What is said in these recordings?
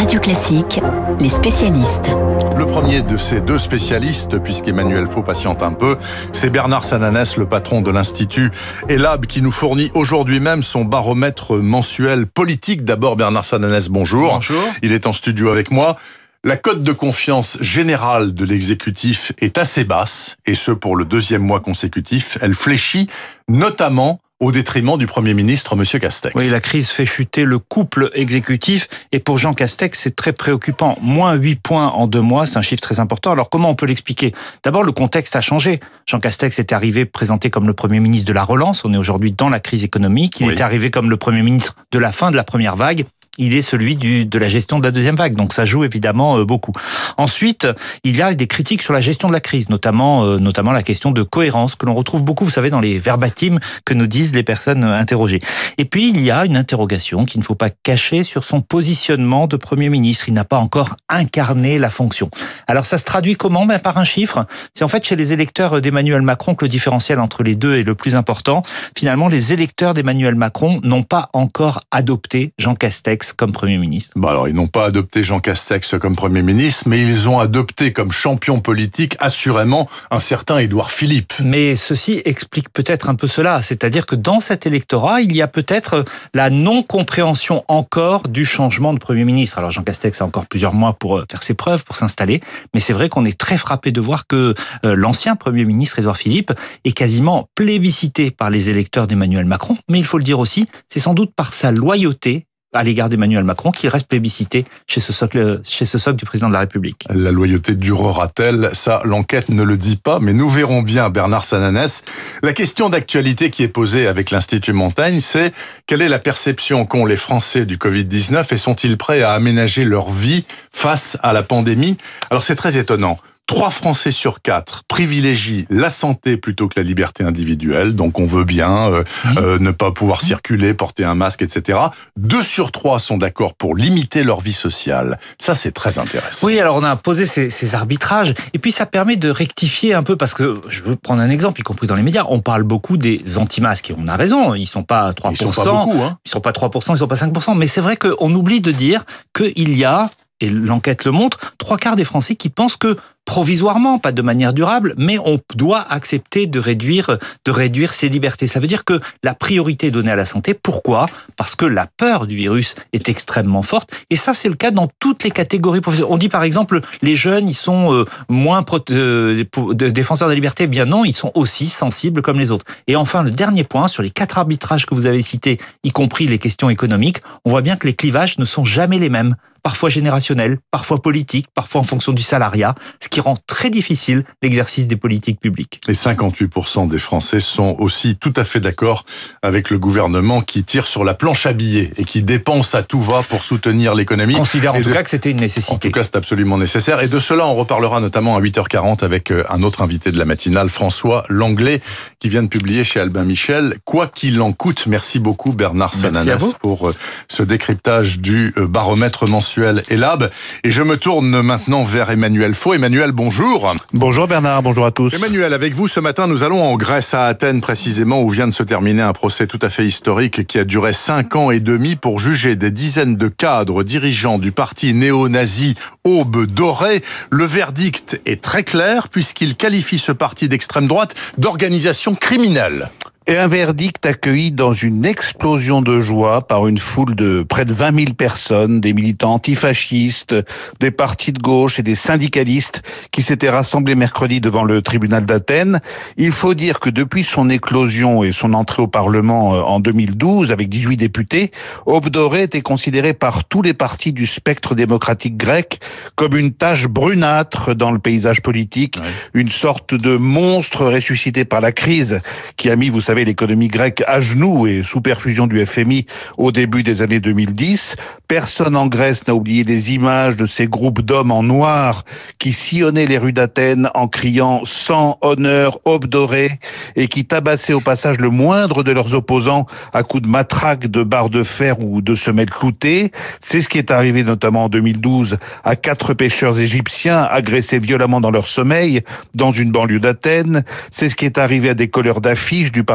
Radio Classique, les spécialistes. Le premier de ces deux spécialistes, puisqu'Emmanuel Faux patiente un peu, c'est Bernard Sananès, le patron de l'Institut ELAB, qui nous fournit aujourd'hui même son baromètre mensuel politique. D'abord, Bernard Sananès, bonjour. Bonjour. Il est en studio avec moi. La cote de confiance générale de l'exécutif est assez basse, et ce pour le deuxième mois consécutif. Elle fléchit, notamment au détriment du Premier ministre, M. Castex. Oui, la crise fait chuter le couple exécutif, et pour Jean Castex, c'est très préoccupant. Moins 8 points en 2 mois, c'est un chiffre très important. Alors comment on peut l'expliquer ? D'abord, le contexte a changé. Jean Castex était arrivé présenté comme le Premier ministre de la relance. On est aujourd'hui dans la crise économique. Il était arrivé comme le Premier ministre de la fin de la première vague. Il est celui de la gestion de la deuxième vague, donc ça joue évidemment beaucoup. Ensuite, il y a des critiques sur la gestion de la crise, notamment la question de cohérence que l'on retrouve beaucoup, vous savez, dans les verbatims que nous disent les personnes interrogées. Et puis il y a une interrogation qu'il ne faut pas cacher sur son positionnement de Premier ministre. Il n'a pas encore incarné la fonction. Alors ça se traduit comment ? Par un chiffre. C'est en fait chez les électeurs d'Emmanuel Macron que le différentiel entre les deux est le plus important. Finalement, les électeurs d'Emmanuel Macron n'ont pas encore adopté Jean Castex comme Premier ministre. Alors, ils n'ont pas adopté Jean Castex comme Premier ministre, mais ils ont adopté comme champion politique, assurément, un certain Édouard Philippe. Mais ceci explique peut-être un peu cela, c'est-à-dire que dans cet électorat, il y a peut-être la non-compréhension encore du changement de Premier ministre. Alors Jean Castex a encore plusieurs mois pour faire ses preuves, pour s'installer, mais c'est vrai qu'on est très frappé de voir que l'ancien Premier ministre Édouard Philippe est quasiment plébiscité par les électeurs d'Emmanuel Macron, mais il faut le dire aussi, c'est sans doute par sa loyauté à l'égard d'Emmanuel Macron, qui reste plébiscité chez ce socle du président de la République. La loyauté durera-t-elle ? Ça, l'enquête ne le dit pas, mais nous verrons bien, Bernard Sananès. La question d'actualité qui est posée avec l'Institut Montaigne, c'est quelle est la perception qu'ont les Français du Covid-19 et sont-ils prêts à aménager leur vie face à la pandémie ? Alors c'est très étonnant. 3 Français sur 4 privilégient la santé plutôt que la liberté individuelle. Donc on veut bien ne pas pouvoir circuler, porter un masque, etc. 2 sur 3 sont d'accord pour limiter leur vie sociale. Ça, c'est très intéressant. Oui, alors on a posé ces arbitrages. Et puis ça permet de rectifier un peu, parce que je veux prendre un exemple, y compris dans les médias. On parle beaucoup des anti-masques. Et on a raison, ils sont pas 3%. Ils sont pas beaucoup, hein. Ils sont pas 3%, ils sont pas 5%. Mais c'est vrai qu'on oublie de dire qu'il y a, et l'enquête le montre, 3/4 des Français qui pensent que provisoirement, pas de manière durable, mais on doit accepter de réduire ses libertés. Ça veut dire que la priorité est donnée à la santé. Pourquoi ? Parce que la peur du virus est extrêmement forte. Et ça, c'est le cas dans toutes les catégories professionnelles. On dit par exemple, les jeunes, ils sont moins défenseurs de la liberté. Eh bien non, ils sont aussi sensibles comme les autres. Et enfin, le dernier point, sur les 4 arbitrages que vous avez cités, y compris les questions économiques, on voit bien que les clivages ne sont jamais les mêmes. Parfois générationnels, parfois politiques, parfois en fonction du salariat, ce qui rend très difficile l'exercice des politiques publiques. Et 58% des Français sont aussi tout à fait d'accord avec le gouvernement qui tire sur la planche à billets et qui dépense à tout va pour soutenir l'économie. Considère en tout cas que c'était une nécessité. En tout cas, c'est absolument nécessaire. Et de cela, on reparlera notamment à 8h40 avec un autre invité de la matinale, François Langlais, qui vient de publier chez Albin Michel « Quoi qu'il en coûte ». Merci beaucoup Bernard Sananès pour ce décryptage du baromètre mensuel ELAB. Et je me tourne maintenant vers Emmanuel Faux. Emmanuel, bonjour. Bonjour Bernard, bonjour à tous. Emmanuel, avec vous ce matin, nous allons en Grèce, à Athènes précisément, où vient de se terminer un procès tout à fait historique qui a duré 5 ans et demi pour juger des dizaines de cadres dirigeants du parti néo-nazi Aube Dorée. Le verdict est très clair puisqu'il qualifie ce parti d'extrême droite d'organisation criminelle. Et un verdict accueilli dans une explosion de joie par une foule de près de 20 000 personnes, des militants antifascistes, des partis de gauche et des syndicalistes qui s'étaient rassemblés mercredi devant le tribunal d'Athènes. Il faut dire que depuis son éclosion et son entrée au Parlement en 2012, avec 18 députés, Aube Dorée était considéré par tous les partis du spectre démocratique grec comme une tache brunâtre dans le paysage politique, une sorte de monstre ressuscité par la crise qui a mis, vous savez, l'économie grecque à genoux et sous perfusion du FMI au début des années 2010. Personne en Grèce n'a oublié les images de ces groupes d'hommes en noir qui sillonnaient les rues d'Athènes en criant « Sang, honneur, Aube Dorée » et qui tabassaient au passage le moindre de leurs opposants à coups de matraque, de barres de fer ou de semelles cloutées. C'est ce qui est arrivé notamment en 2012 à 4 pêcheurs égyptiens agressés violemment dans leur sommeil dans une banlieue d'Athènes. C'est ce qui est arrivé à des colleurs d'affiches du parti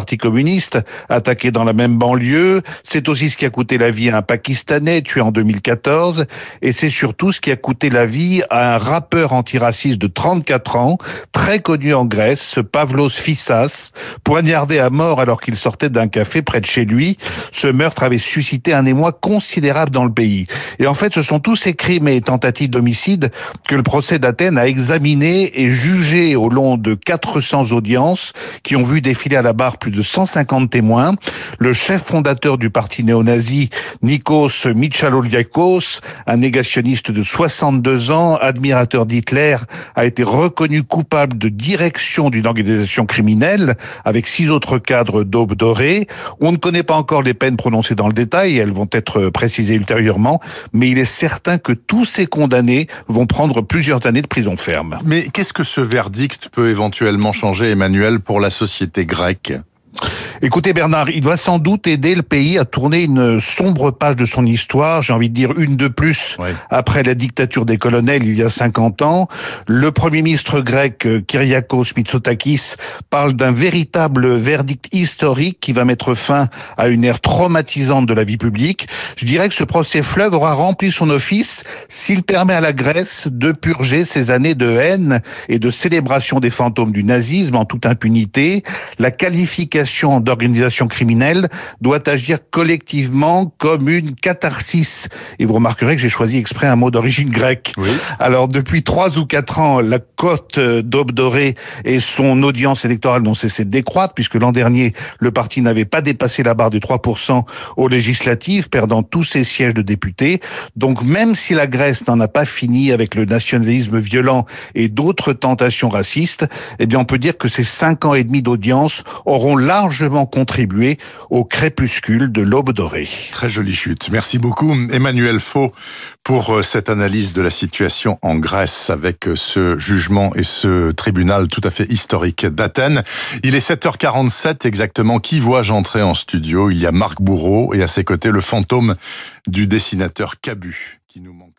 Parti communiste, attaqué dans la même banlieue. C'est aussi ce qui a coûté la vie à un Pakistanais, tué en 2014. Et c'est surtout ce qui a coûté la vie à un rappeur antiraciste de 34 ans, très connu en Grèce, ce Pavlos Fissas, poignardé à mort alors qu'il sortait d'un café près de chez lui. Ce meurtre avait suscité un émoi considérable dans le pays. Et en fait, ce sont tous ces crimes et tentatives d'homicide que le procès d'Athènes a examiné et jugé au long de 400 audiences qui ont vu défiler à la barre plus de 150 témoins. Le chef fondateur du parti néo-nazi, Nikos Mitsotakis, un négationniste de 62 ans, admirateur d'Hitler, a été reconnu coupable de direction d'une organisation criminelle avec 6 autres cadres d'Aube dorée. On ne connaît pas encore les peines prononcées dans le détail, elles vont être précisées ultérieurement, mais il est certain que tous ces condamnés vont prendre plusieurs années de prison ferme. Mais qu'est-ce que ce verdict peut éventuellement changer, Emmanuel, pour la société grecque ? Écoutez Bernard, il va sans doute aider le pays à tourner une sombre page de son histoire, j'ai envie de dire une de plus, après la dictature des colonels il y a 50 ans. Le Premier ministre grec Kyriakos Mitsotakis parle d'un véritable verdict historique qui va mettre fin à une ère traumatisante de la vie publique. Je dirais que ce procès fleuve aura rempli son office s'il permet à la Grèce de purger ces années de haine et de célébration des fantômes du nazisme en toute impunité. La qualification d'organisation criminelle doit agir collectivement comme une catharsis. Et vous remarquerez que j'ai choisi exprès un mot d'origine grecque. Oui. Alors, depuis 3 ou 4 ans, la cote d'Aube dorée et son audience électorale n'ont cessé de décroître, puisque l'an dernier, le parti n'avait pas dépassé la barre des 3% aux législatives, perdant tous ses sièges de députés. Donc, même si la Grèce n'en a pas fini avec le nationalisme violent et d'autres tentations racistes, eh bien, on peut dire que ces 5 ans et demi d'audience auront largement contribué au crépuscule de l'Aube dorée. Très jolie chute. Merci beaucoup, Emmanuel Faux, pour cette analyse de la situation en Grèce avec ce jugement et ce tribunal tout à fait historique d'Athènes. Il est 7h47 exactement. Qui vois-je entrer en studio ? Il y a Marc Bourreau et à ses côtés le fantôme du dessinateur Cabu qui nous manque.